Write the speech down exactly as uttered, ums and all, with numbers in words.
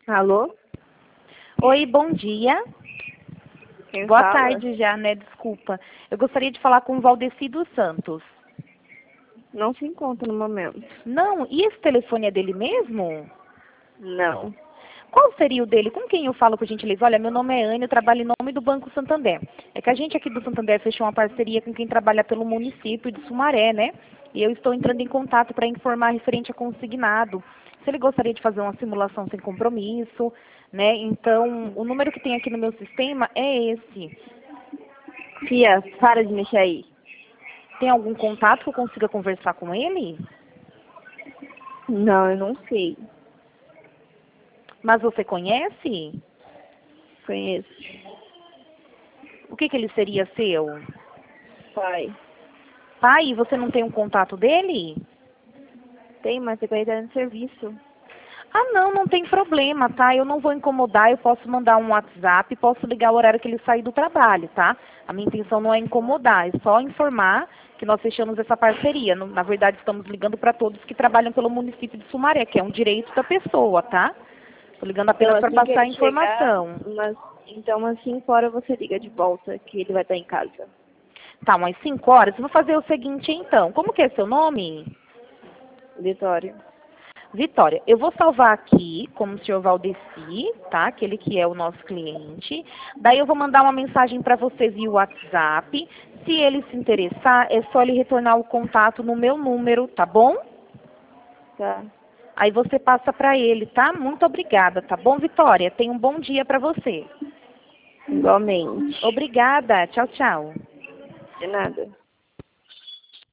Alô? Oi, bom dia. Quem Boa fala? tarde já, né? Desculpa. Eu gostaria de falar com o Valdeci dos Santos. Não se encontra no momento. Não, e esse telefone é dele mesmo? Não. Qual seria o dele? Com quem eu falo, por gentileza? Olha, meu nome é Anne, eu trabalho em nome do Banco Santander. É que a gente aqui do Santander fechou uma parceria com quem trabalha pelo município de Sumaré, né? E eu estou entrando em contato para informar referente a consignado. Se ele gostaria de fazer uma simulação sem compromisso, né? Então, o número que tem aqui no meu sistema é esse. Fia, para de mexer aí. Tem algum contato que eu consiga conversar com ele? Não, eu não sei. Mas você conhece? Conheço. O que, que ele seria seu? Pai. Pai, você não tem um contato dele? Tem, mas você vai estar no serviço. Ah, não, não tem problema, tá? Eu não vou incomodar, eu posso mandar um WhatsApp, posso ligar o horário que ele sair do trabalho, tá? A minha intenção não é incomodar, é só informar que nós fechamos essa parceria. No- Na verdade, estamos ligando para todos que trabalham pelo município de Sumaré, que é um direito da pessoa, tá? Estou ligando Então, apenas para assim que passar a ele chegar, informação. mas, então, umas cinco horas você liga de volta, que ele vai estar em casa. Tá, umas cinco horas. Eu vou fazer o seguinte, então. Como que é seu nome? Vitória. Vitória, eu vou salvar aqui como o senhor Valdeci, tá? Aquele que é o nosso cliente. Daí eu vou mandar uma mensagem para você via WhatsApp. Se ele se interessar, é só ele retornar o contato no meu número, tá bom? Tá. Aí você passa para ele, tá? Muito obrigada, tá bom, Vitória? Tenha um bom dia para você. Igualmente. Obrigada. Tchau, tchau. De nada.